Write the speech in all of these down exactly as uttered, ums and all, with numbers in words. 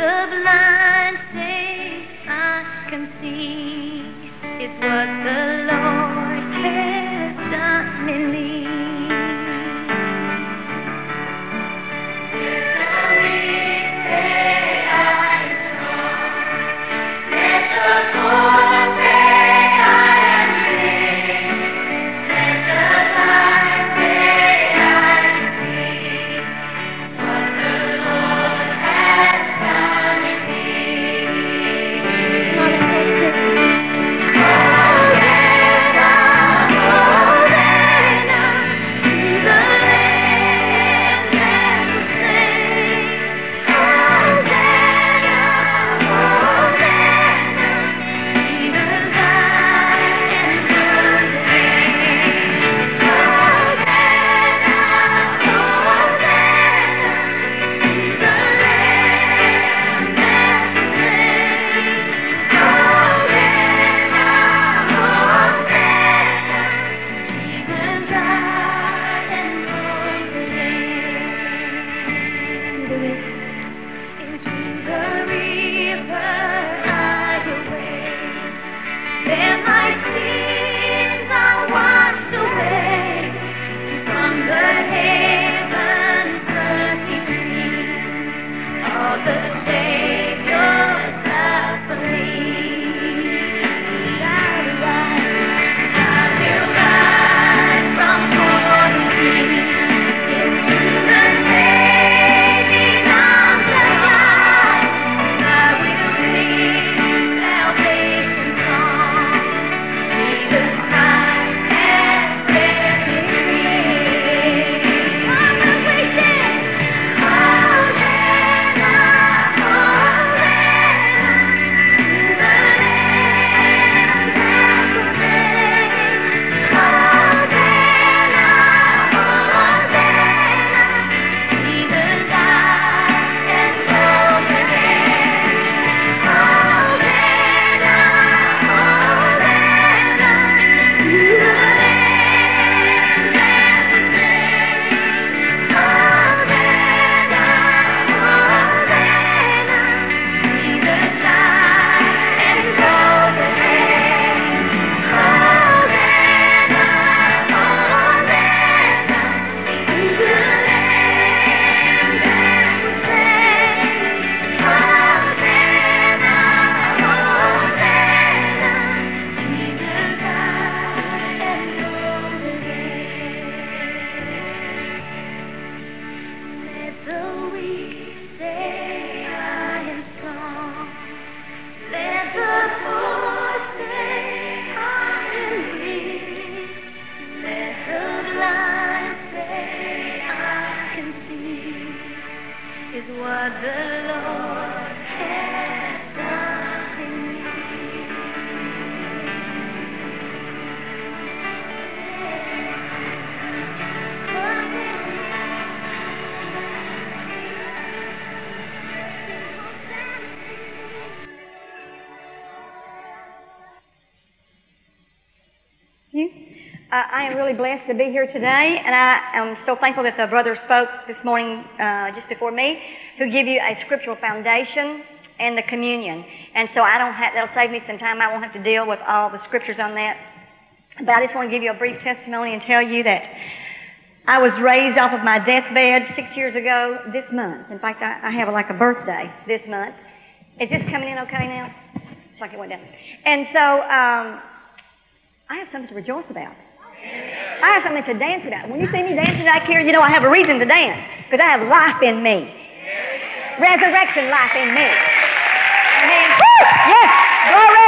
the blind say I can see. It's what the Lord has done in me. Uh, I am really blessed to be here today, and I am so thankful that the brother spoke this morning uh, just before me to give you a scriptural foundation and the communion. And so I don't have, that'll save me some time. I won't have to deal with all the scriptures on that. But I just want to give you a brief testimony and tell you that I was raised off of my deathbed six years ago this month. In fact, I, I have like a birthday this month. Is this coming in okay now? It's like it went down. And so um, I have something to rejoice about. I have something to dance about. When you see me dancing back here, you know I have a reason to dance, because I have life in me. Resurrection life in me. Amen. Woo! Yes! Glory!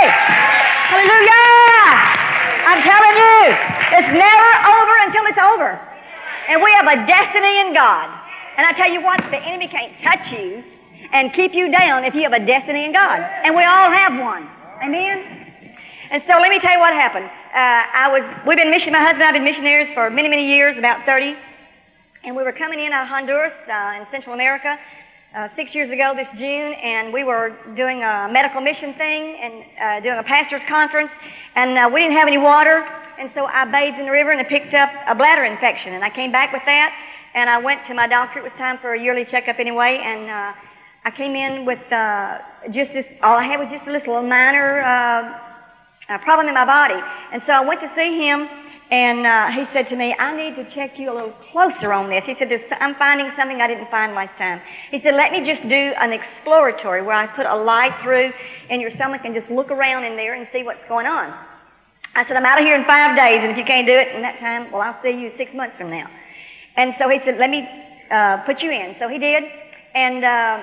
Hallelujah! I'm telling you, it's never over until it's over. And we have a destiny in God. And I tell you what, the enemy can't touch you and keep you down if you have a destiny in God. And we all have one. Amen? And so let me tell you what happened. Uh, I was, we've been mission, my husband and I have been missionaries for many, many years, about thirty. And we were coming in uh, Honduras uh, in Central America uh, six years ago this June, and we were doing a medical mission thing and uh, doing a pastor's conference, and uh, we didn't have any water, and so I bathed in the river and I picked up a bladder infection, and I came back with that, and I went to my doctor. It was time for a yearly checkup anyway, and uh, I came in with uh, just this, all I had was just a little minor uh, uh, problem in my body. And so I went to see him, and uh, he said to me, I need to check you a little closer on this. He said, There's, I'm finding something I didn't find last time. He said, let me just do an exploratory where I put a light through in your stomach and just look around in there and see what's going on. I said, I'm out of here in five days, and if you can't do it in that time, well, I'll see you six months from now. And so he said, let me uh, put you in. So he did, and uh,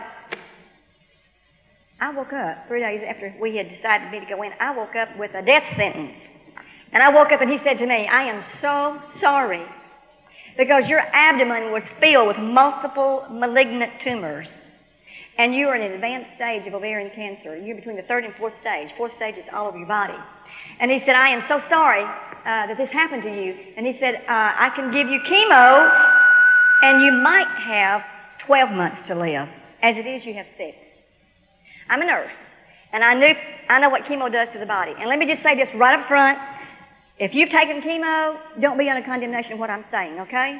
I woke up three days after we had decided me to go in. I woke up with a death sentence. And I woke up and he said to me, I am so sorry because your abdomen was filled with multiple malignant tumors. And you are in an advanced stage of ovarian cancer. You're between the third and fourth stage. Fourth stage is all over your body. And he said, I am so sorry uh, that this happened to you. And he said, uh, I can give you chemo and you might have twelve months to live. As it is, you have six. I'm a nurse, and I knew I know what chemo does to the body. And let me just say this right up front. If you've taken chemo, don't be under condemnation of what I'm saying, okay?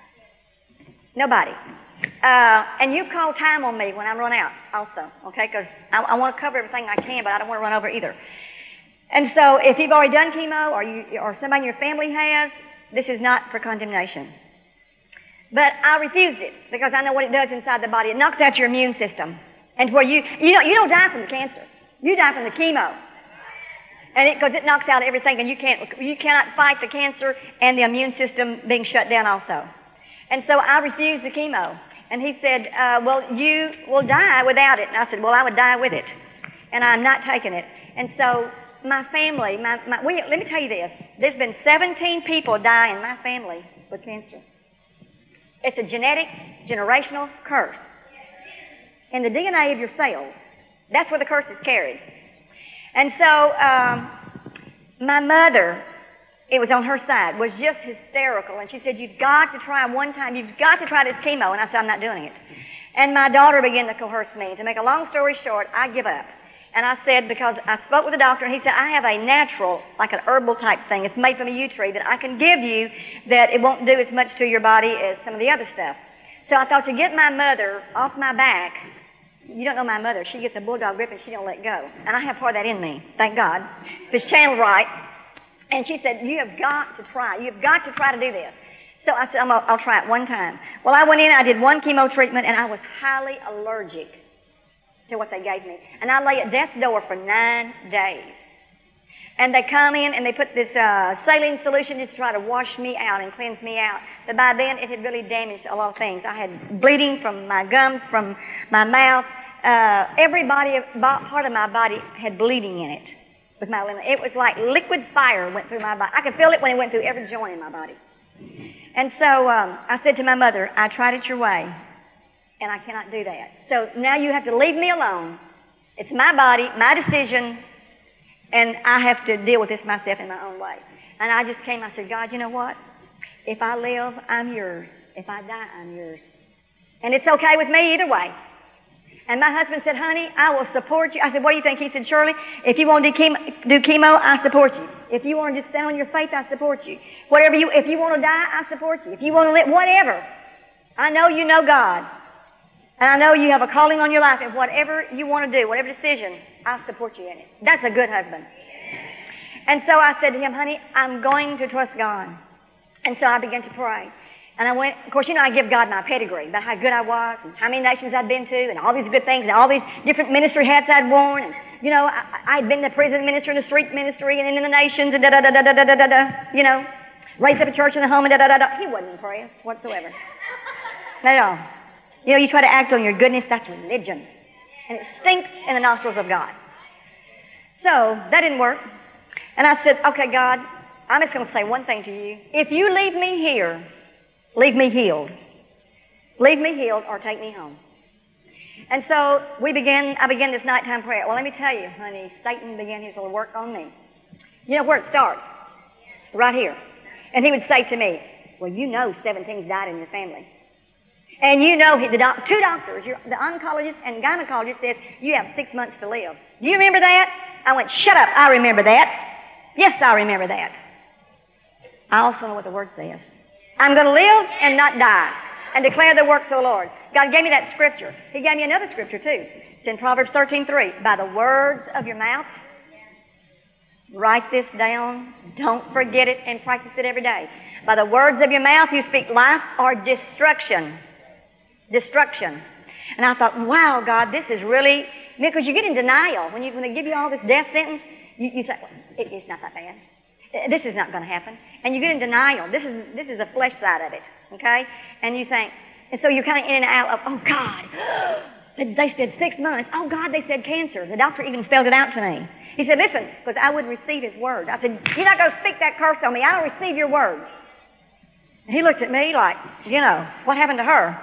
Nobody. Uh, and you call time on me when I run out also, okay? Because I, I want to cover everything I can, but I don't want to run over either. And so if you've already done chemo or, you, or somebody in your family has, this is not for condemnation. But I refused it because I know what it does inside the body. It knocks out your immune system. And where you, you don't, you don't die from the cancer. You die from the chemo. And it, because it knocks out everything, and you can't, you cannot fight the cancer and the immune system being shut down also. And so I refused the chemo. And he said, uh, well, you will die without it. And I said, well, I would die with it. And I'm not taking it. And so my family, my, my we, let me tell you this. There's been seventeen people die in my family with cancer. It's a genetic, generational curse. In the D N A of your cells. That's where the curse is carried. And so um, my mother, it was on her side, was just hysterical. And she said, you've got to try one time. You've got to try this chemo. And I said, I'm not doing it. And my daughter began to coerce me. To make a long story short, I give up. And I said, because I spoke with the doctor, and he said, I have a natural, like an herbal type thing. It's made from a yew tree that I can give you that it won't do as much to your body as some of the other stuff. So I thought, to get my mother off my back, you don't know my mother. She gets a bulldog grip and she don't let go. And I have part of that in me, thank God. If it's channeled right. And she said, you have got to try. You've got to try to do this. So I said, I'm a, I'll try it one time. Well, I went in, I did one chemo treatment, and I was highly allergic to what they gave me. And I lay at death's door for nine days. And they come in and they put this uh, saline solution just to try to wash me out and cleanse me out. But by then, it had really damaged a lot of things. I had bleeding from my gums, from my mouth. Uh, every body, part of my body had bleeding in it with my limb. It was like liquid fire went through my body. I could feel it when it went through every joint in my body. And so um, I said to my mother, I tried it your way, and I cannot do that. So now you have to leave me alone. It's my body, my decision, and I have to deal with this myself in my own way. And I just came, I said, God, you know what? If I live, I'm yours. If I die, I'm yours. And it's okay with me either way. And my husband said, honey, I will support you. I said, what do you think? He said, Shirley, if you want to do chemo, do chemo, I support you. If you want to just stand on your faith, I support you. Whatever you, if you want to die, I support you. If you want to live, whatever. I know you know God. And I know you have a calling on your life. And whatever you want to do, whatever decision, I support you in it. That's a good husband. And so I said to him, honey, I'm going to trust God. And so I began to pray. And I went, of course, you know, I give God my pedigree about how good I was and how many nations I'd been to and all these good things and all these different ministry hats I'd worn. And, you know, I, I'd been the prison minister and the street ministry and in the nations and da-da-da-da-da-da-da-da, you know, raised up a church in the home and da-da-da-da. He wasn't impressed whatsoever. Not at all. You know, you try to act on your goodness, that's religion. And it stinks in the nostrils of God. So, that didn't work. And I said, okay, God, I'm just going to say one thing to you. If you leave me here, leave me healed. Leave me healed or take me home. And so we began, I began this nighttime prayer. Well, let me tell you, honey, Satan began his little work on me. You know where it starts? Right here. And he would say to me, well, you know seventeen's died in your family. And you know, the doc, two doctors, the oncologist and gynecologist says, you have six months to live. Do you remember that? I went, shut up, I remember that. Yes, I remember that. I also know what the Word says. I'm going to live and not die. and declare the works of the Lord. God gave me that scripture. He gave me another scripture too. It's in Proverbs thirteen three. By the words of your mouth, write this down. Don't forget it and practice it every day. By the words of your mouth, you speak life or destruction. Destruction. And I thought, wow, God, this is really, because you get in denial. When, you, when they give you all this death sentence, you, you say, well, it, it's not that bad. This is not going to happen. And you get in denial. This is this is the flesh side of it, okay? And you think, and so you're kind of in and out of, oh, God, they said six months. Oh, God, they said cancer. The doctor even spelled it out to me. He said, listen, because I would receive his word. I said, you're not going to speak that curse on me. I don't receive your words. And he looked at me like, you know, what happened to her?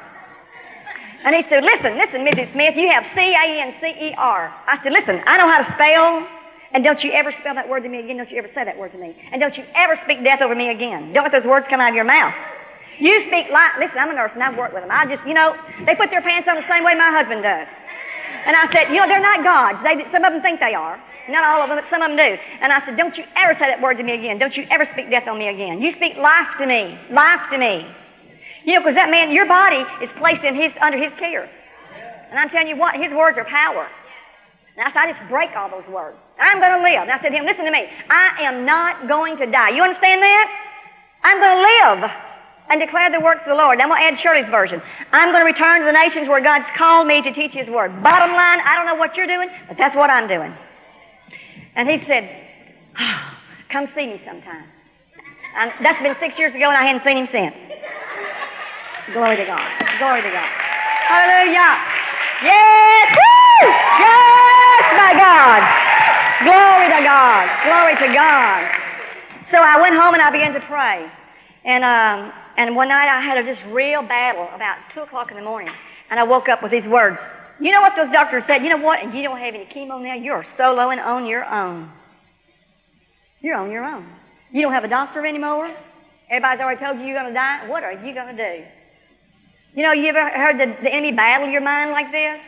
And he said, listen, listen, Missus Smith, you have C A N C E R. I said, listen, I know how to spell, and don't you ever spell that word to me again. Don't you ever say that word to me. And don't you ever speak death over me again. Don't let those words come out of your mouth. You speak life. Listen, I'm a nurse, and I've worked with them. I just, you know, they put their pants on the same way my husband does. And I said, you know, they're not gods. They, some of them think they are. Not all of them, but some of them do. And I said, don't you ever say that word to me again. Don't you ever speak death on me again. You speak life to me. Life to me. You know, because that man, your body is placed in his, under his care. And I'm telling you what, his words are power. And I said, I just break all those words. I'm going to live. And I said to him, listen to me. I am not going to die. You understand that? I'm going to live and declare the works of the Lord. I'm going to add Shirley's version. I'm going to return to the nations where God's called me to teach his word. Bottom line, I don't know what you're doing, but that's what I'm doing. And he said, oh, come see me sometime. And that's been six years ago, and I hadn't seen him since. Glory to God. Glory to God. Hallelujah. Yes! Woo! Yes, my God. Glory to God. Glory to God. So I went home and I began to pray. And um, and one night I had a just real battle about two o'clock in the morning. And I woke up with these words. You know what those doctors said? You know what? And you don't have any chemo now. You're soloing on your own. You're on your own. You don't have a doctor anymore. Everybody's already told you you're going to die. What are you going to do? You know, you ever heard the, the enemy battle your mind like this?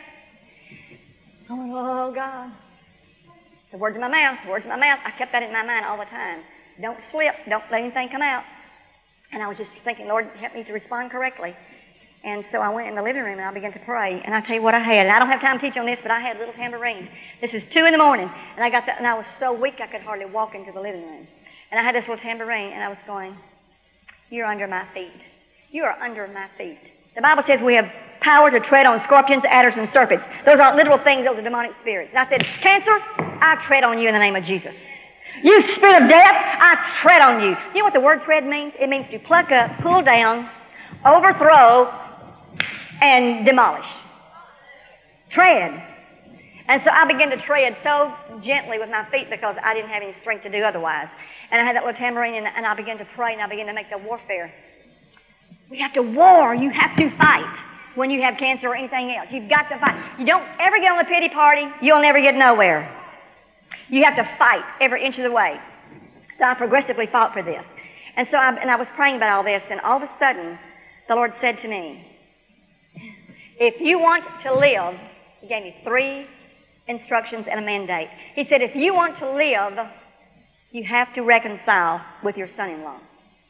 Oh, God. The words in my mouth, the words in my mouth. I kept that in my mind all the time. Don't slip. Don't let anything come out. And I was just thinking, Lord, help me to respond correctly. And so I went in the living room and I began to pray. And I tell you what I had. And I don't have time to teach on this, but I had a little tambourine. This is two in the morning. And I got that, and I was so weak I could hardly walk into the living room. And I had this little tambourine, and I was going, you're under my feet. You are under my feet. The Bible says we have power to tread on scorpions, adders, and serpents. Those aren't literal things. Those are demonic spirits. And I said, cancer, I tread on you in the name of Jesus. You spirit of death, I tread on you. You know what the word tread means? It means to pluck up, pull down, overthrow, and demolish. Tread. And so I began to tread so gently with my feet because I didn't have any strength to do otherwise. And I had that little tambourine, and, and I began to pray, and I began to make the warfare. We have to war. You have to fight when you have cancer or anything else. You've got to fight. You don't ever get on the pity party, you'll never get nowhere. You have to fight every inch of the way. So I progressively fought for this. And so I, and I was praying about all this, and all of a sudden, the Lord said to me, if you want to live, He gave me three instructions and a mandate. He said, if you want to live, you have to reconcile with your son-in-law.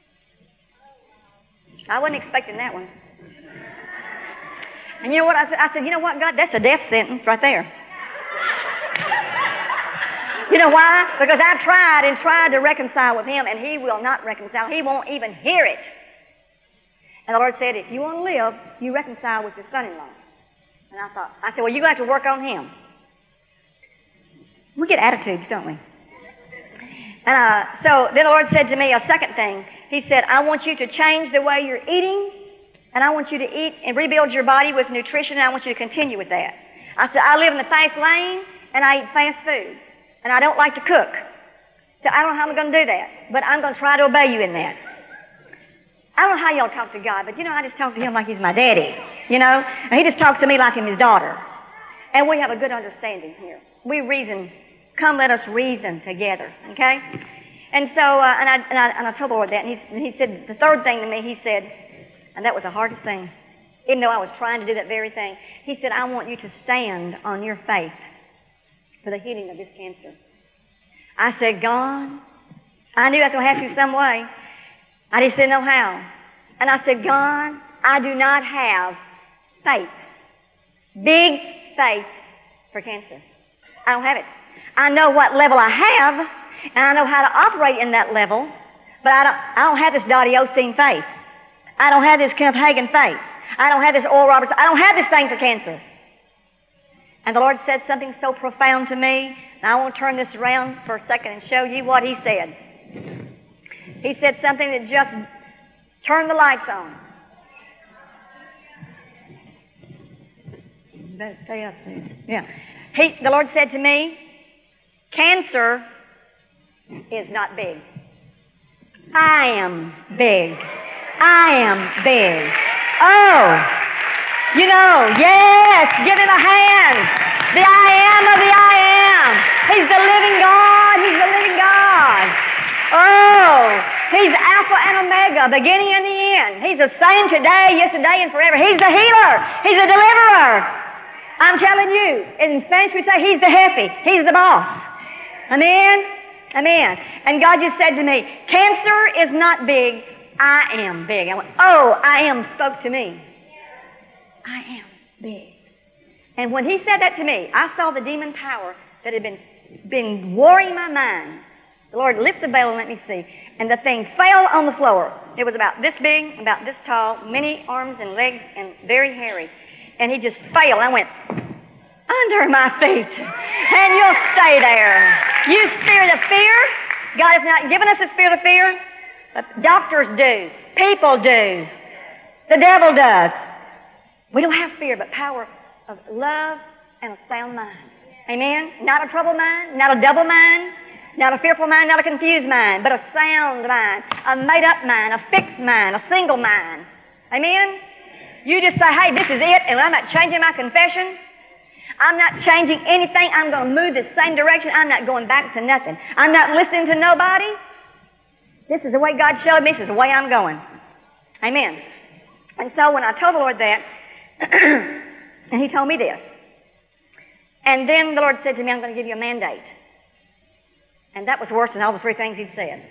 I wasn't expecting that one. And you know what I said? I said, you know what, God, that's a death sentence right there. You know why? Because I've tried and tried to reconcile with him, and he will not reconcile. He won't even hear it. And the Lord said, if you want to live, you reconcile with your son-in-law. And I thought, I said, well, you're going to have to work on him. We get attitudes, don't we? And uh, so then the Lord said to me a second thing. He said, I want you to change the way you're eating, and I want you to eat and rebuild your body with nutrition, and I want you to continue with that. I said, I live in the fast lane, and I eat fast food, and I don't like to cook. So I don't know how I'm going to do that, but I'm going to try to obey you in that. I don't know how y'all talk to God, but, you know, I just talk to him like he's my daddy, you know, and he just talks to me like I'm his daughter. And we have a good understanding here. We reason. Come, let us reason together, okay? And so, uh, and, I, and, I, and I told the Lord that, and he, and he said, the third thing to me, he said, and that was the hardest thing, even though I was trying to do that very thing, he said, I want you to stand on your faith for the healing of this cancer. I said, God, I knew I was going to have to some way. I just didn't know how. And I said, God, I I do not have faith, big faith for cancer. I don't have it. I know what level I have, and I know how to operate in that level, but I don't, I don't have this Dottie Osteen faith. I don't have this Kenneth Hagin faith. I don't have this Oral Roberts. I don't have this thing for cancer. And the Lord said something so profound to me, and I want to turn this around for a second and show you what He said. He said something that just turned the lights on. You better stay up there. Yeah. He, the Lord said to me, cancer is not big. I am big. I am big. Oh, you know, yes, give Him a hand. The I am of the I am. He's the living God. He's the living God. Oh, He's Alpha and Omega, beginning and the end. He's the same today, yesterday, and forever. He's the healer. He's the deliverer. I'm telling you, in Spanish we say He's the jefe. He's the boss. Amen? Amen. And God just said to me, cancer is not big. I am big. I went, oh, I am spoke to me. I am big. And when He said that to me, I saw the demon power that had been, been warring my mind. The Lord lifted the veil and let me see. And the thing fell on the floor. It was about this big, about this tall, many arms and legs, and very hairy. And He just fell. I went, under my feet. And you'll stay there. You spirit of fear. God has not given us a spirit of fear. But doctors do. People do. The devil does. We don't have fear, but power of love and a sound mind. Amen? Not a troubled mind, not a double mind, not a fearful mind, not a confused mind, but a sound mind, a made-up mind, a fixed mind, a single mind. Amen? You just say, hey, this is it, and I'm not changing my confession. I'm not changing anything. I'm going to move the same direction. I'm not going back to nothing. I'm not listening to nobody. This is the way God showed me. This is the way I'm going. Amen. And so when I told the Lord that, and He told me this, and then the Lord said to me, I'm going to give you a mandate. And that was worse than all the three things He'd said.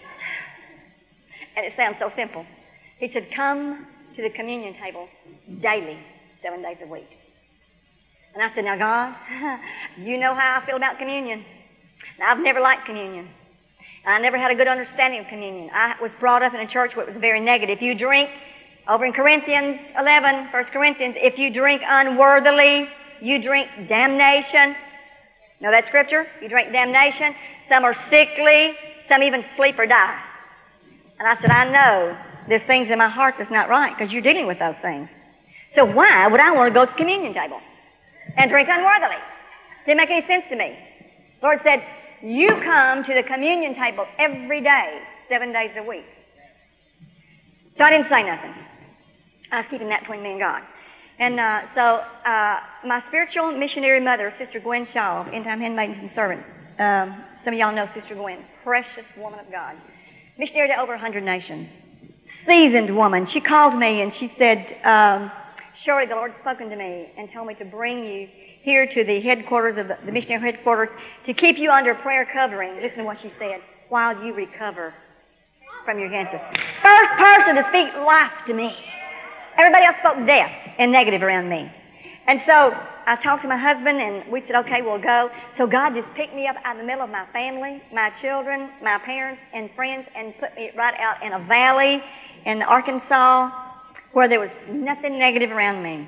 And it sounds so simple. He said, come to the communion table daily, seven days a week. And I said, now, God, you know how I feel about communion. Now, I've never liked communion. I never had a good understanding of communion. I was brought up in a church where it was very negative. If you drink, over in Corinthians eleven, First Corinthians, if you drink unworthily, you drink damnation. Know that scripture? You drink damnation. Some are sickly. Some even sleep or die. And I said, I know there's things in my heart that's not right because you're dealing with those things. So why would I want to go to the communion table and drink unworthily? Didn't make any sense to me. The Lord said, you come to the communion table every day, seven days a week. So I didn't say nothing. I was keeping that between me and God. And uh, so uh, my spiritual missionary mother, Sister Gwen Shaw, End Time Handmaidens and Servants, um, some of y'all know Sister Gwen, precious woman of God, missionary to over one hundred nations, seasoned woman. She called me and she said, um, surely the Lord's spoken to me and told me to bring you here to the headquarters of the, the missionary headquarters to keep you under prayer covering. Listen to what she said, while you recover from your cancer. First person to speak life to me. Everybody else spoke death and negative around me. And so I talked to my husband and we said, okay, we'll go. So God just picked me up out of the middle of my family, my children, my parents and friends, and put me right out in a valley in Arkansas where there was nothing negative around me.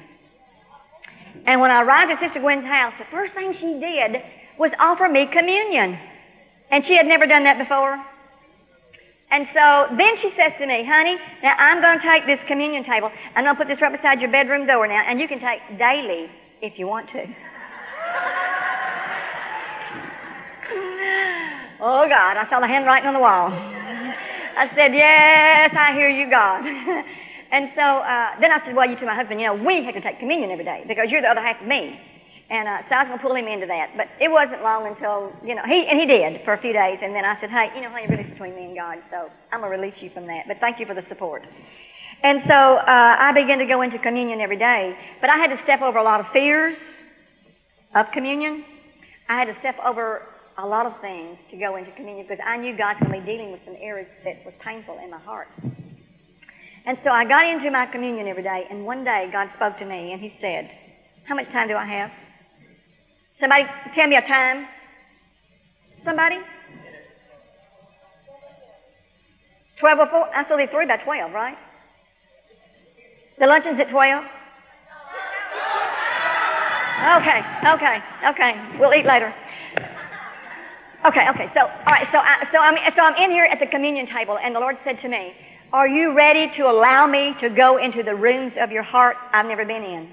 And when I arrived at Sister Gwen's house, the first thing she did was offer me communion. And she had never done that before. And so then she says to me, honey, now I'm going to take this communion table. I'm going to put this right beside your bedroom door now, and you can take daily if you want to. Oh, God, I saw the handwriting on the wall. I said, yes, I hear you, God. And so uh, then I said, well, you to my husband, you know, we have to take communion every day because you're the other half of me. And uh, so I was going to pull him into that. But it wasn't long until, you know, he and he did for a few days. And then I said, hey, you know, honey, really between me and God. So I'm going to release you from that. But thank you for the support. And so uh, I began to go into communion every day. But I had to step over a lot of fears of communion. I had to step over a lot of things to go into communion because I knew God's going to be dealing with some areas that was painful in my heart. And so I got into my communion every day, and one day God spoke to me, and He said, how much time do I have? Somebody tell me a time. Somebody? twelve oh four? I still leave three by twelve, right? The luncheon's at twelve? Okay, okay, okay. We'll eat later. Okay, okay. So, all right. So, I, so I'm so I'm in here at the communion table, and the Lord said to me, "Are you ready to allow me to go into the rooms of your heart I've never been in?"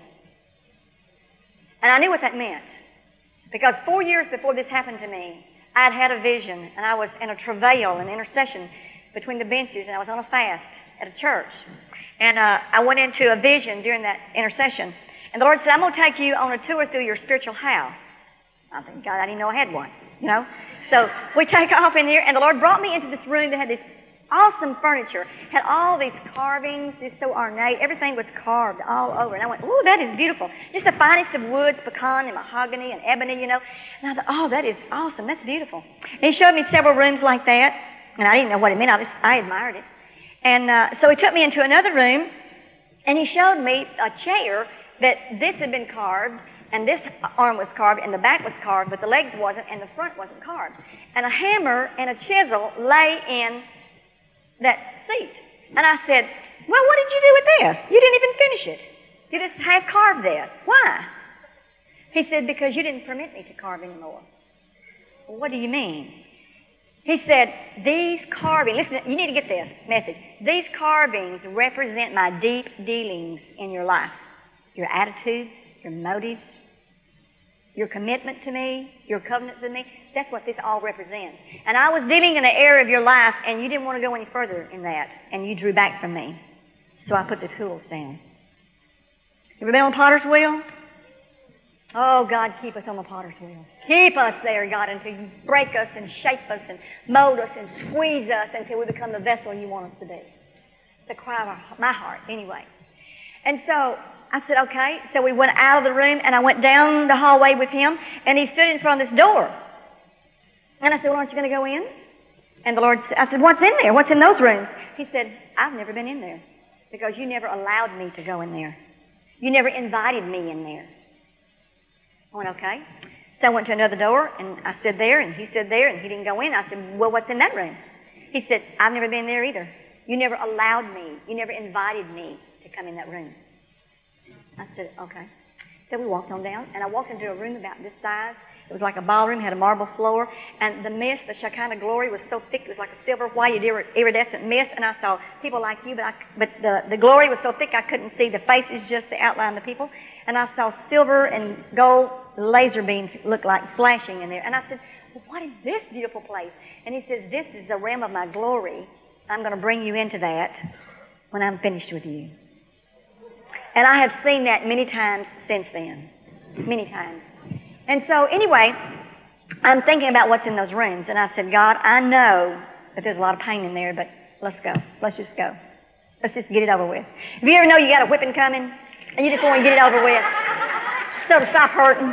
And I knew what that meant, because four years before this happened to me, I'd had a vision, and I was in a travail, an intercession between the benches, and I was on a fast at a church, and uh, I went into a vision during that intercession, and the Lord said, "I'm going to take you on a tour through your spiritual house." I think, God, I didn't know I had one, you know. So we take off in here, and the Lord brought me into this room that had this awesome furniture, had all these carvings, just so ornate. Everything was carved all over. And I went, ooh, that is beautiful. Just the finest of woods, pecan and mahogany and ebony, you know. And I thought, oh, that is awesome. That's beautiful. And He showed me several rooms like that, and I didn't know what it meant. I, just, I admired it. And uh, so He took me into another room, and He showed me a chair that this had been carved, and this arm was carved, and the back was carved, but the legs wasn't, and the front wasn't carved. And a hammer and a chisel lay in that seat. And I said, well, what did you do with this? You didn't even finish it. You just half carved this. Why? He said, because you didn't permit me to carve anymore. Well, what do you mean? He said, these carvings, listen, you need to get this message. These carvings represent my deep dealings in your life. Your attitudes, your motives, your commitment to me, your covenant to me. That's what this all represents. And I was dealing in an area of your life, and you didn't want to go any further in that, and you drew back from me. So I put the tools down. You ever been on potter's wheel? Oh, God, keep us on the potter's wheel. Keep us there, God, until you break us and shape us and mold us and squeeze us until we become the vessel you want us to be. It's the cry of our, my heart, anyway. And so I said, okay. So we went out of the room, and I went down the hallway with him, and he stood in front of this door. And I said, well, aren't you going to go in? And the Lord said, I said, what's in there? What's in those rooms? He said, I've never been in there because you never allowed me to go in there. You never invited me in there. I went, okay. So I went to another door, and I stood there, and he stood there, and he didn't go in. I said, well, what's in that room? He said, I've never been there either. You never allowed me. You never invited me to come in that room. I said, okay. So we walked on down, and I walked into a room about this size. It was like a ballroom, had a marble floor, and the mist, the Shekinah glory, was so thick, it was like a silver, white, iridescent mist, and I saw people like you, but, I, but the, the glory was so thick I couldn't see the faces, just the outline of the people, and I saw silver and gold laser beams look like flashing in there, and I said, well, what is this beautiful place? And he says, this is the realm of my glory. I'm going to bring you into that when I'm finished with you. And I have seen that many times since then, many times. And so anyway, I'm thinking about what's in those rooms. And I said, God, I know that there's a lot of pain in there, but let's go. Let's just go. Let's just get it over with. If you ever know you got a whipping coming and you just want to get it over with so to stop hurting.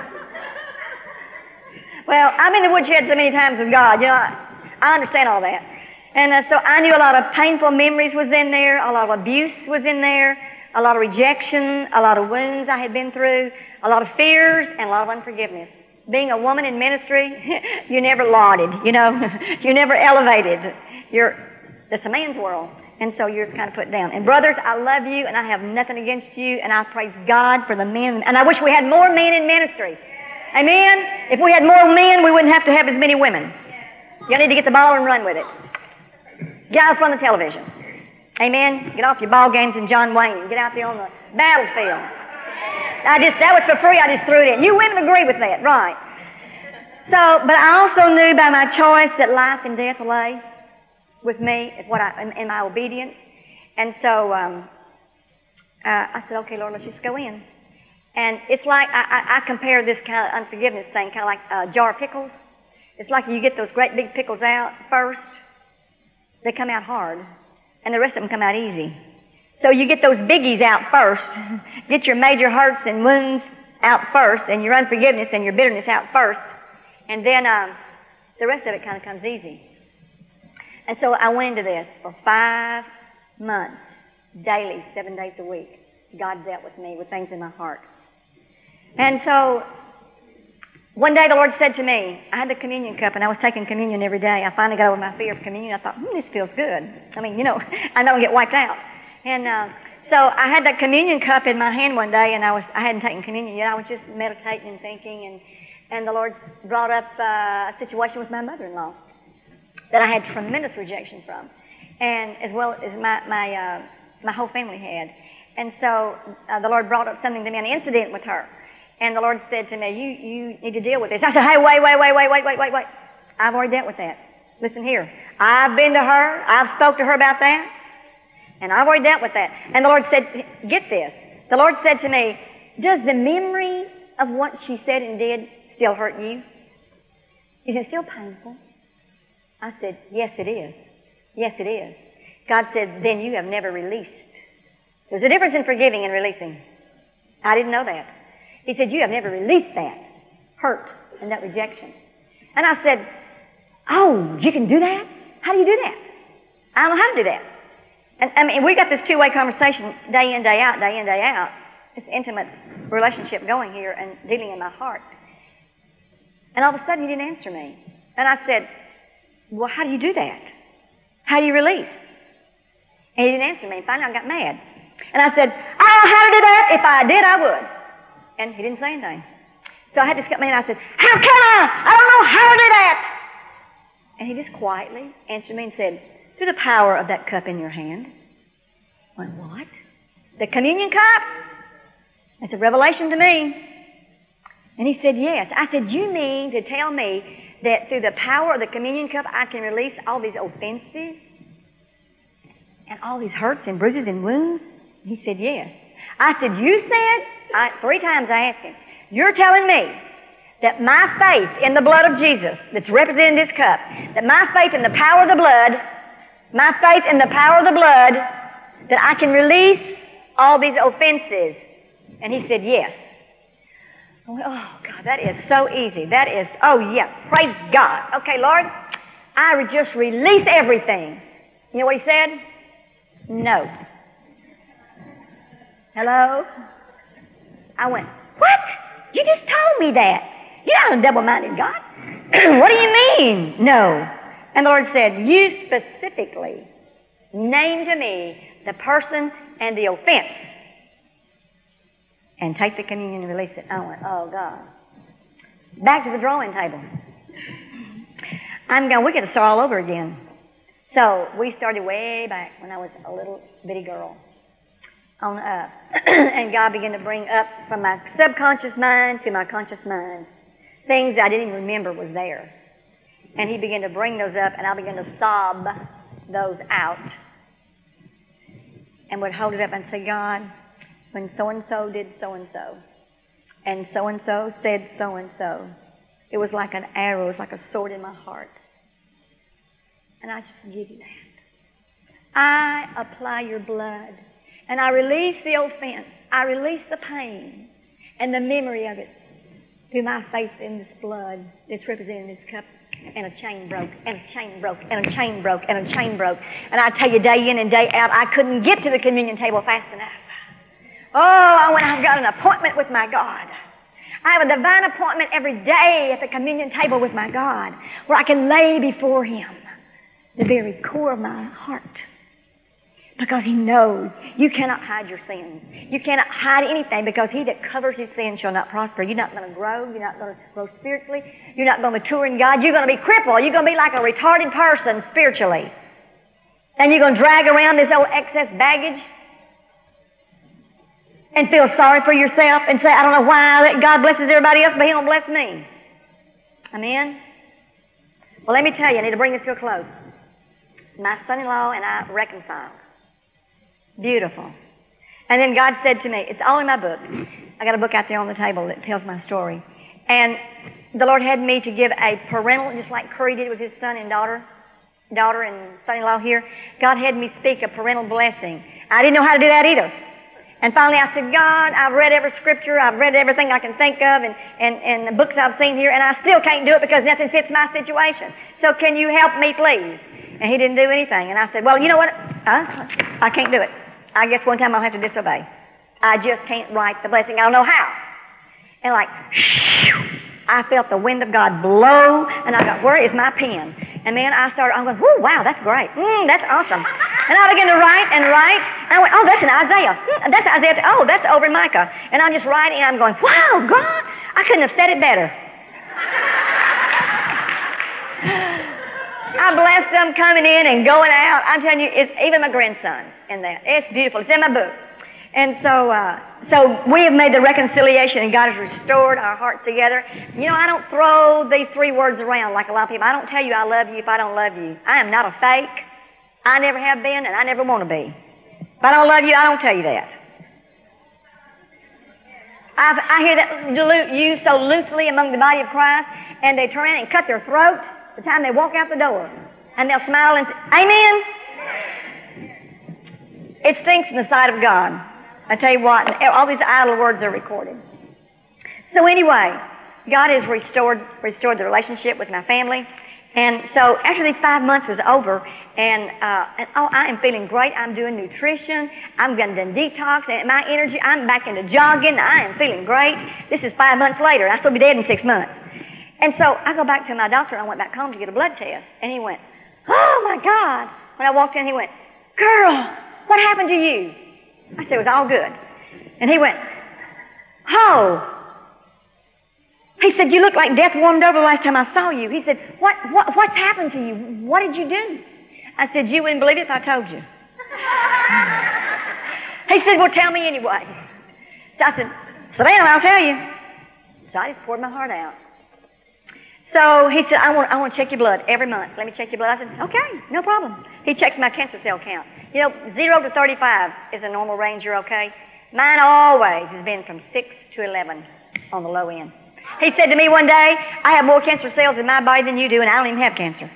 Well, I'm in the woodshed so many times with God. You know, I, I understand all that. And uh, so I knew a lot of painful memories was in there. A lot of abuse was in there. A lot of rejection, a lot of wounds I had been through, a lot of fears, and a lot of unforgiveness. Being a woman in ministry, you're never lauded, you know. You're never elevated. You're, it's a man's world, and so you're kind of put down. And brothers, I love you, and I have nothing against you, and I praise God for the men. And I wish we had more men in ministry. Amen? If we had more men, we wouldn't have to have as many women. You need to get the ball and run with it. Get out in front of the television. Amen. Get off your ball games and John Wayne and get out there on the battlefield. I just, that was for free. I just threw it in. You women agree with that, right? So, but I also knew by my choice that life and death lay with me if what I, in, in my obedience. And so um, uh, I said, okay, Lord, let's just go in. And it's like, I, I, I compare this kind of unforgiveness thing, kind of like a jar of pickles. It's like you get those great big pickles out first. They come out hard. And the rest of them come out easy. So you get those biggies out first. Get your major hurts and wounds out first, and your unforgiveness and your bitterness out first. And then um, the rest of it kind of comes easy. And so I went into this for five months, daily, seven days a week. God dealt with me with things in my heart. And so one day the Lord said to me, I had the communion cup and I was taking communion every day. I finally got over my fear of communion. I thought, hmm, this feels good. I mean, you know, I don't get wiped out. And uh, so I had that communion cup in my hand one day, and I was I hadn't taken communion yet. I was just meditating and thinking, and, and the Lord brought up uh, a situation with my mother-in-law that I had tremendous rejection from, and as well as my my uh, my whole family had. And so uh, the Lord brought up something to me, an incident with her. And the Lord said to me, you, you need to deal with this. I said, hey, wait, wait, wait, wait, wait, wait, wait, wait. I've already dealt with that. Listen here. I've been to her. I've spoke to her about that. And I've already dealt with that. And the Lord said, get this. The Lord said to me, does the memory of what she said and did still hurt you? Is it still painful? I said, yes, it is. Yes, it is. God said, then you have never released. There's a difference in forgiving and releasing. I didn't know that. He said, you have never released that hurt and that rejection. And I said, oh, you can do that? How do you do that? I don't know how to do that. And I mean, we got this two-way conversation day in, day out, day in, day out. This intimate relationship going here and dealing in my heart. And all of a sudden, he didn't answer me. And I said, well, how do you do that? How do you release? And he didn't answer me. And finally, I got mad. And I said, I don't know how to do that. If I did, I would. And he didn't say anything. So I had to get mad. I said, how can I? I don't know how to do that. And he just quietly answered me and said, through the power of that cup in your hand. I went, what? The communion cup? It's a revelation to me. And he said, yes. I said, you mean to tell me that through the power of the communion cup, I can release all these offenses and all these hurts and bruises and wounds? He said, yes. I said, you said? I, three times I asked him, you're telling me that my faith in the blood of Jesus that's represented in this cup, that my faith in the power of the blood, my faith in the power of the blood, that I can release all these offenses? And he said, yes. I went, oh, God, that is so easy. That is, oh, yeah, praise God. Okay, Lord, I would just release everything. You know what he said? No. Hello? I went, what? You just told me that. You're not a double-minded God. What do you mean? No. And the Lord said, you specifically name to me the person and the offense and take the communion and release it. I went, oh, God. Back to the drawing table. I'm going, we got to start all over again. So we started way back when I was a little bitty girl on up. And God began to bring up from my subconscious mind to my conscious mind things I didn't even remember was there. And he began to bring those up, and I began to sob those out and would hold it up and say, God, when so-and-so did so-and-so, and so-and-so said so-and-so, it was like an arrow, it was like a sword in my heart. And I just give you that. I apply your blood, and I release the offense. I release the pain and the memory of it through my faith in this blood that's represented in this cup. And a chain broke, and a chain broke, and a chain broke, and a chain broke. And I tell you, day in and day out, I couldn't get to the communion table fast enough. Oh, when I've got an appointment with my God. I have a divine appointment every day at the communion table with my God, where I can lay before Him the very core of my heart. Because He knows you cannot hide your sins. You cannot hide anything, because he that covers his sins shall not prosper. You're not going to grow. You're not going to grow spiritually. You're not going to mature in God. You're going to be crippled. You're going to be like a retarded person spiritually. And you're going to drag around this old excess baggage and feel sorry for yourself and say, I don't know why God blesses everybody else, but He don't bless me. Amen? Well, let me tell you, I need to bring this to a close. My son-in-law and I reconciled. Beautiful. And then God said to me, it's all in my book. I got a book out there on the table that tells my story. And the Lord had me to give a parental, just like Curry did with his son and daughter, daughter and son-in-law here. God had me speak a parental blessing. I didn't know how to do that either. And finally I said, God, I've read every scripture, I've read everything I can think of, and, and, and the books I've seen here, and I still can't do it because nothing fits my situation. So can you help me, please? And he didn't do anything. And I said, well, you know what? Huh? I can't do it. I guess one time I'll have to disobey. I just can't write the blessing. I don't know how. And like, I felt the wind of God blow, and I got, where is my pen? And man, I started, I'm going, whoo, wow, that's great. Mm, that's awesome. And I began to write and write, and I went, oh, that's in Isaiah. Mm, that's Isaiah. Oh, that's over in Micah. And I'm just writing, and I'm going, wow, God, I couldn't have said it better. I blessed them coming in and going out. I'm telling you, it's even my grandson in that. It's beautiful. It's in my book. And so, uh, so we have made the reconciliation, and God has restored our hearts together. You know, I don't throw these three words around like a lot of people. I don't tell you I love you if I don't love you. I am not a fake. I never have been, and I never want to be. If I don't love you, I don't tell you that. I've, I hear that used so loosely among the body of Christ, and they turn around and cut their throat the time they walk out the door. And they'll smile and say, amen? It stinks in the sight of God. I tell you what, all these idle words are recorded. So anyway, God has restored restored the relationship with my family. And so after these five months was over, and, uh, and oh, I am feeling great. I'm doing nutrition. I'm going to do detox. And my energy, I'm back into jogging. I am feeling great. This is five months later. I still be dead in six months. And so I go back to my doctor, and I went back home to get a blood test. And he went, oh, my God. When I walked in, he went, girl, what happened to you? I said, it was all good. And he went, oh. He said, you look like death warmed over the last time I saw you. He said, what, what, what's happened to you? What did you do? I said, you wouldn't believe it if I told you. He said, well, tell me anyway. So I said, sit down, I'll tell you. So I just poured my heart out. So he said, I want, I want to check your blood every month. Let me check your blood. I said, okay, no problem. He checks my cancer cell count. You know, zero to thirty-five is a normal range. You're okay. Mine always has been from six to eleven on the low end. He said to me one day, I have more cancer cells in my body than you do, and I don't even have cancer.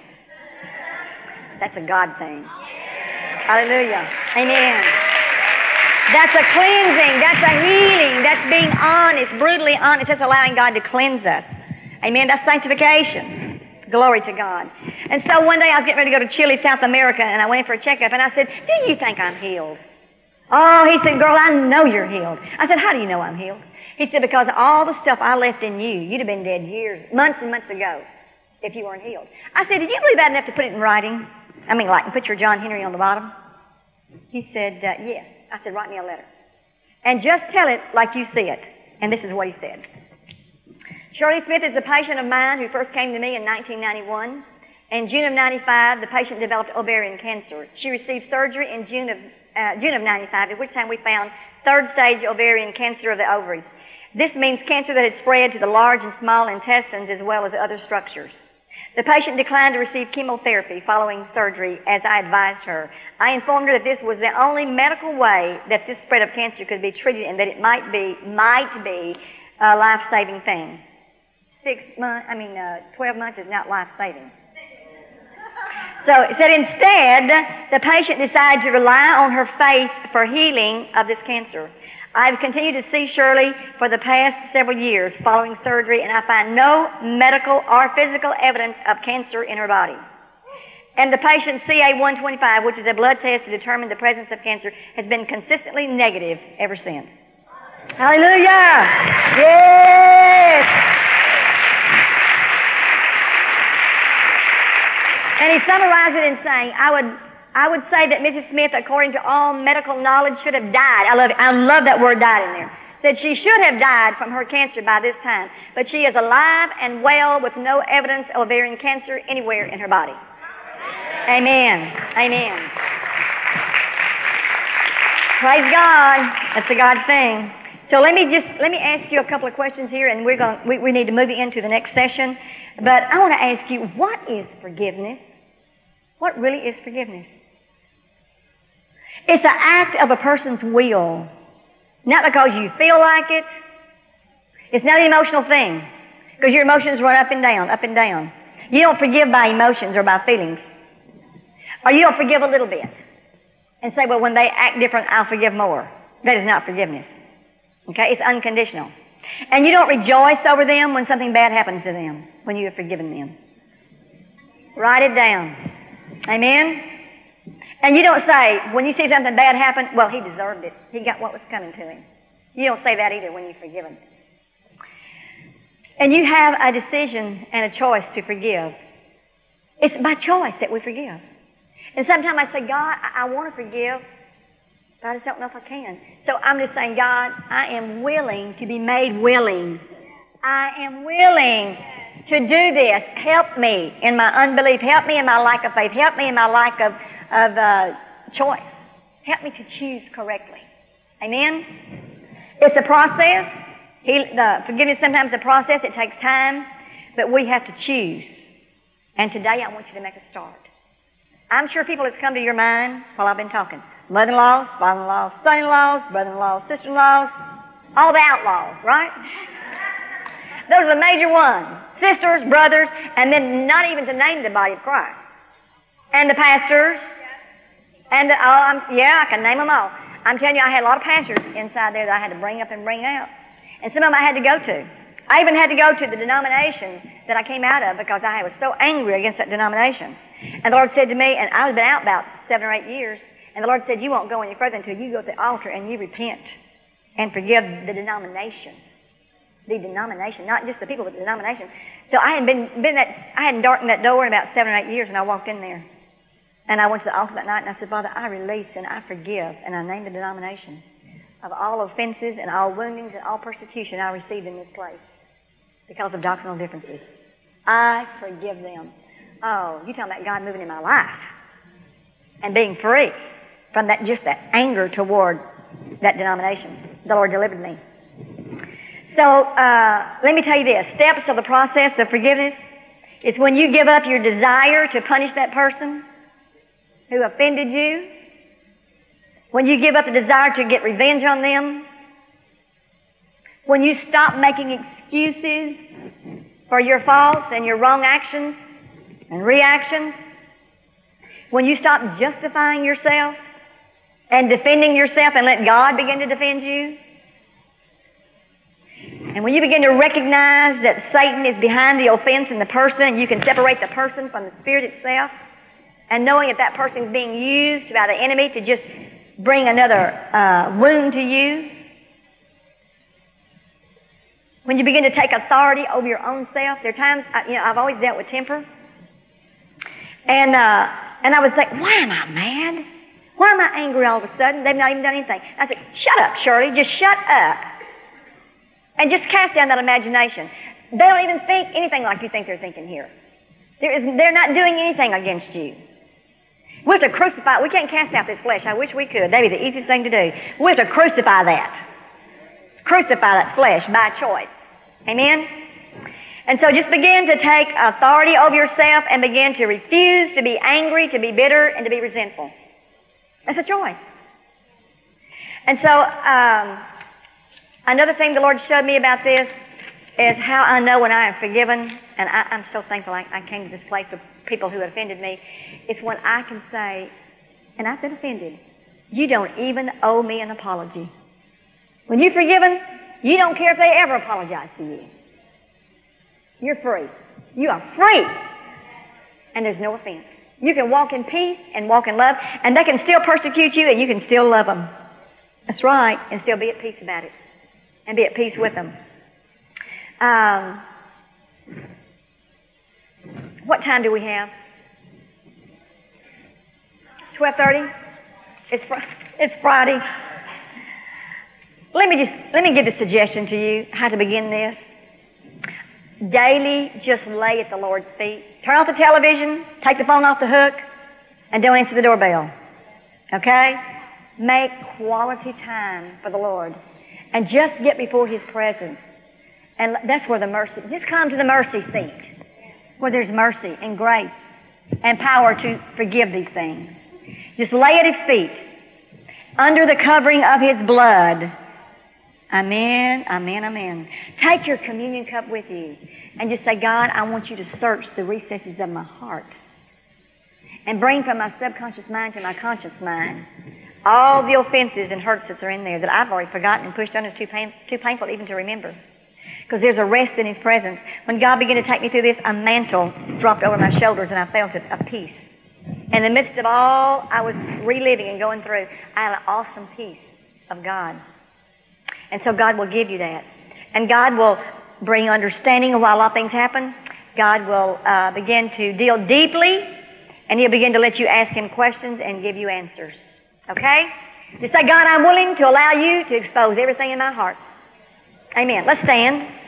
That's a God thing. Hallelujah. Amen. That's a cleansing. That's a healing. That's being honest, brutally honest. That's allowing God to cleanse us. Amen. That's sanctification. Glory to God. And so one day I was getting ready to go to Chile, South America, and I went in for a checkup, and I said, do you think I'm healed? Oh, he said, girl, I know you're healed. I said, how do you know I'm healed? He said, because all the stuff I left in you, you'd have been dead years, months and months ago if you weren't healed. I said, did you believe that enough to put it in writing? I mean, like, put your John Henry on the bottom? He said, uh, yes. I said, write me a letter. And just tell it like you see it. And this is what he said. Shirley Smith is a patient of mine who first came to me in nineteen ninety-one. In June of ninety-five, the patient developed ovarian cancer. She received surgery in June of, uh, June of ninety-five, at which time we found third stage ovarian cancer of the ovaries. This means cancer that had spread to the large and small intestines as well as other structures. The patient declined to receive chemotherapy following surgery, as I advised her. I informed her that this was the only medical way that this spread of cancer could be treated, and that it might be, might be a life-saving thing. Six months, I mean, uh, twelve months is not life-saving. So it said instead, the patient decided to rely on her faith for healing of this cancer. I've continued to see Shirley for the past several years following surgery, and I find no medical or physical evidence of cancer in her body. And the patient's C A one twenty-five, which is a blood test to determine the presence of cancer, has been consistently negative ever since. Hallelujah! Yes! And he summarized it in saying, I would I would say that Missus Smith, according to all medical knowledge, should have died. I love it. I love that word died in there. Said she should have died from her cancer by this time. But she is alive and well with no evidence of ovarian cancer anywhere in her body. Amen. Amen. Praise God. That's a God thing. So let me just, let me ask you a couple of questions here, and we're going, we, we need to move into the next session. But I want to ask you, what is forgiveness? What really is forgiveness? It's an act of a person's will. Not because you feel like it. It's not an emotional thing. Because your emotions run up and down, up and down. You don't forgive by emotions or by feelings. Or you don't forgive a little bit. And say, well, when they act different, I'll forgive more. That is not forgiveness. Okay? It's unconditional. And you don't rejoice over them when something bad happens to them, when you have forgiven them. Write it down. Amen? And you don't say, when you see something bad happen, well, he deserved it. He got what was coming to him. You don't say that either when you forgive him. And you have a decision and a choice to forgive. It's by choice that we forgive. And sometimes I say, God, I, I want to forgive, but I just don't know if I can. So I'm just saying, God, I am willing to be made willing. I am willing to do this. Help me in my unbelief. Help me in my lack of faith. Help me in my lack of, of uh, choice. Help me to choose correctly. Amen? It's a process. He, the forgiveness sometimes is a process. It takes time, but we have to choose. And today I want you to make a start. I'm sure people have come to your mind while I've been talking. Mother-in-laws, father-in-laws, son-in-laws, brother-in-laws, sister-in-laws, all the outlaws, right? Those are the major ones. Sisters, brothers, and then not even to name the body of Christ. And the pastors. And the, oh, I'm, yeah, I can name them all. I'm telling you, I had a lot of pastors inside there that I had to bring up and bring out. And some of them I had to go to. I even had to go to the denomination that I came out of because I was so angry against that denomination. And the Lord said to me, and I had been out about seven or eight years, and the Lord said, you won't go any further until you go to the altar and you repent and forgive the denomination. The denomination, not just the people, but the denomination. So I hadn't been, been that, I hadn't darkened that door in about seven or eight years, and I walked in there. And I went to the altar that night, and I said, Father, I release and I forgive, and I named the denomination of all offenses and all woundings and all persecution I received in this place because of doctrinal differences. I forgive them. Oh, you talking about God moving in my life and being free from that, just that anger toward that denomination. The Lord delivered me. So uh, let me tell you this. Steps of the process of forgiveness is when you give up your desire to punish that person who offended you, when you give up the desire to get revenge on them, when you stop making excuses for your faults and your wrong actions and reactions, when you stop justifying yourself and defending yourself and let God begin to defend you, and when you begin to recognize that Satan is behind the offense in the person, and you can separate the person from the spirit itself, and knowing that that person is being used by the enemy to just bring another uh, wound to you, when you begin to take authority over your own self, there are times, you know, I've always dealt with temper, and uh, and I would think, why am I mad? Why am I angry all of a sudden? They've not even done anything. I said, shut up, Shirley, just shut up. And just cast down that imagination. They don't even think anything like you think they're thinking here. There is, they're not doing anything against you. We have to crucify. We can't cast out this flesh. I wish we could. That'd be the easiest thing to do. We have to crucify that. Crucify that flesh by choice. Amen? And so just begin to take authority over yourself and begin to refuse to be angry, to be bitter, and to be resentful. That's a choice. And so, um, another thing the Lord showed me about this is how I know when I am forgiven, and I, I'm so thankful I, I came to this place with people who offended me. It's when I can say, and I've been offended, you don't even owe me an apology. When you're forgiven, you don't care if they ever apologize to you. You're free. You are free. And there's no offense. You can walk in peace and walk in love, and they can still persecute you, and you can still love them. That's right, and still be at peace about it. And be at peace with them. Um, what time do we have? twelve thirty? It's fr- it's Friday. Let me just let me give a suggestion to you how to begin this. Daily, just lay at the Lord's feet. Turn off the television, take the phone off the hook, and don't answer the doorbell. Okay? Make quality time for the Lord. And just get before His presence. And that's where the mercy, just come to the mercy seat, where there's mercy and grace and power to forgive these things. Just lay at His feet, under the covering of His blood. Amen, amen, amen. Take your communion cup with you and just say, God, I want you to search the recesses of my heart and bring from my subconscious mind to my conscious mind all the offenses and hurts that are in there that I've already forgotten and pushed under. It's too, pain, too painful even to remember. Because there's a rest in His presence. When God began to take me through this, a mantle dropped over my shoulders and I felt it, a peace. In the midst of all I was reliving and going through, I had an awesome peace of God. And so God will give you that. And God will bring understanding of why a lot of things happen. God will uh, begin to deal deeply, and He'll begin to let you ask Him questions and give you answers. Okay? Just say, God, I'm willing to allow you to expose everything in my heart. Amen. Let's stand.